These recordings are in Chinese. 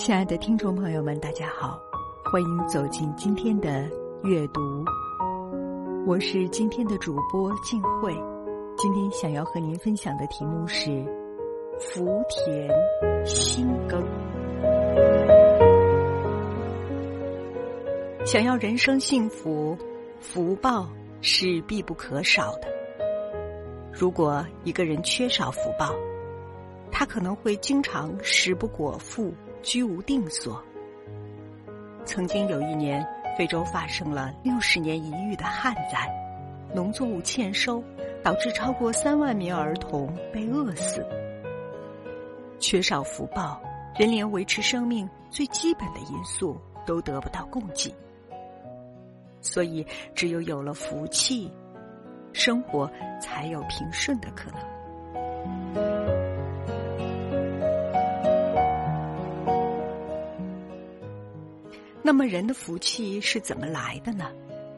亲爱的听众朋友们，大家好，欢迎走进今天的阅读。我是今天的主播静慧，今天想要和您分享的题目是福田心耕。想要人生幸福，福报是必不可少的。如果一个人缺少福报，他可能会经常食不果腹，居无定所。曾经有一年，非洲发生了60年一遇的旱灾，农作物欠收，导致超过3万名儿童被饿死。缺少福报，人连维持生命最基本的因素都得不到供给。所以，只有了福气，生活才有平顺的可能。那么人的福气是怎么来的呢？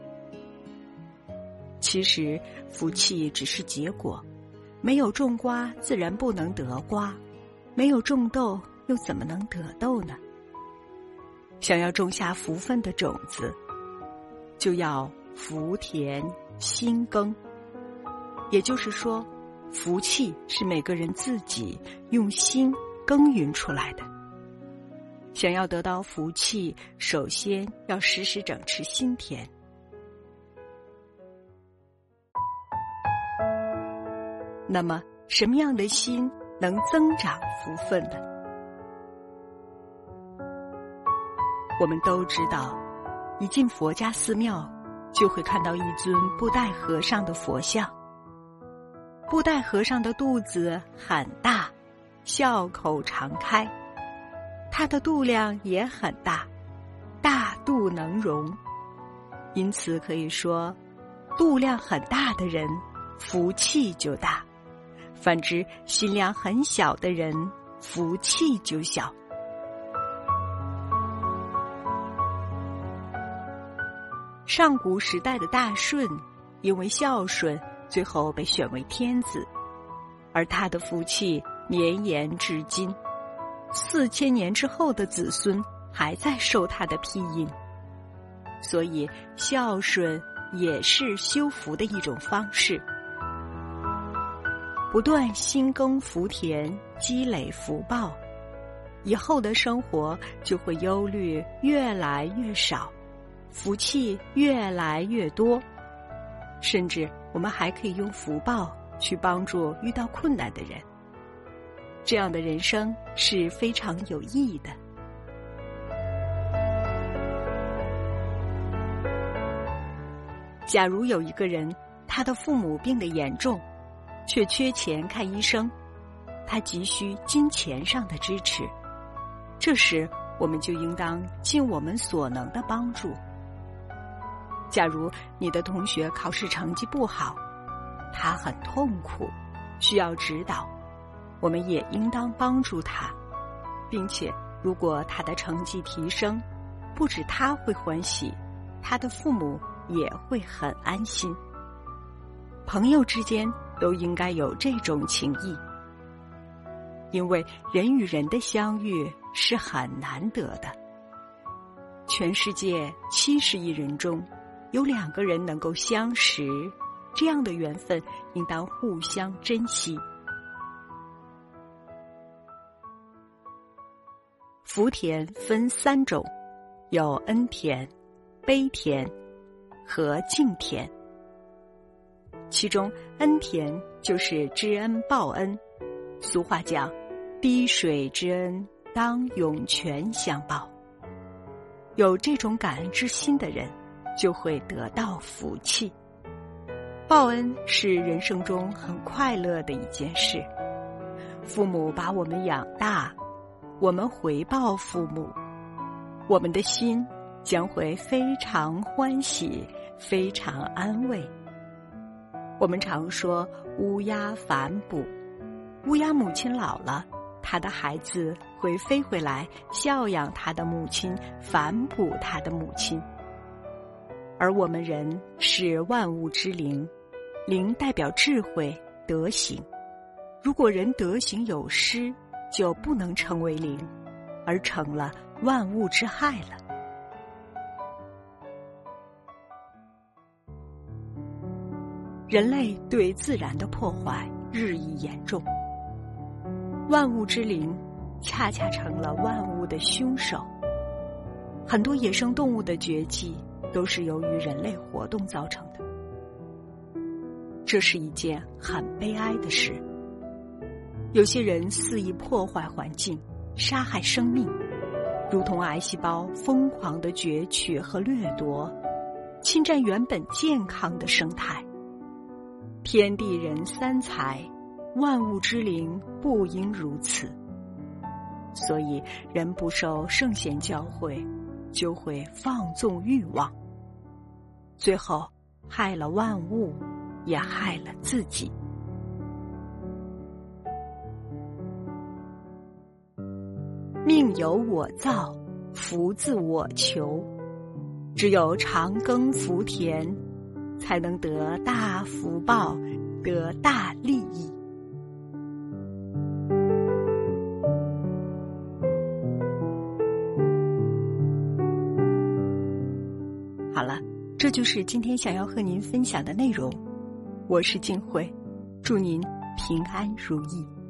其实福气只是结果，没有种瓜自然不能得瓜，没有种豆又怎么能得豆呢？想要种下福分的种子，就要福田心耕。也就是说，福气是每个人自己用心耕耘出来的。想要得到福气，首先要时时整饬心田。那么，什么样的心能增长福分呢？我们都知道，一进佛家寺庙，就会看到一尊布袋和尚的佛像。布袋和尚的肚子很大，笑口常开。它的肚量也很大，大肚能容，因此可以说，肚量很大的人，福气就大；反之，心量很小的人，福气就小。上古时代的大舜，因为孝顺，最后被选为天子，而他的福气绵延至今。4000年之后的子孙还在受他的庇荫，所以孝顺也是修福的一种方式。不断心耕福田，积累福报，以后的生活就会忧虑越来越少，福气越来越多，甚至我们还可以用福报去帮助遇到困难的人。这样的人生是非常有意义的。假如有一个人，他的父母病得严重，却缺钱看医生，他急需金钱上的支持，这时我们就应当尽我们所能的帮助。假如你的同学考试成绩不好，他很痛苦，需要指导，我们也应当帮助他，并且如果他的成绩提升，不止他会欢喜，他的父母也会很安心。朋友之间都应该有这种情谊，因为人与人的相遇是很难得的。全世界70亿人中，有2个人能够相识，这样的缘分应当互相珍惜。福田分3种，有恩田、悲田和敬田。其中恩田就是知恩报恩，俗话讲，滴水之恩当涌泉相报。有这种感恩之心的人，就会得到福气。报恩是人生中很快乐的一件事。父母把我们养大，我们回报父母，我们的心将会非常欢喜，非常安慰。我们常说乌鸦反哺，乌鸦母亲老了，它的孩子会飞回来孝养它的母亲，反哺它的母亲。而我们人是万物之灵，灵代表智慧、德行。如果人德行有失，就不能称为灵。 而成了万物之害了。人类对自然的破坏日益严重，万物之灵恰恰成了万物的凶手。很多野生动物的绝迹都是由于人类活动造成的，这是一件很悲哀的事。有些人肆意破坏环境，杀害生命，如同癌细胞疯狂地攫取和掠夺，侵占原本健康的生态。天地人三才，万物之灵不应如此。所以人不受圣贤教诲，就会放纵欲望，最后害了万物，也害了自己。命由我造，福自我求。只有常耕福田，才能得大福报，得大利益。好了，这就是今天想要和您分享的内容。我是静慧，祝您平安如意。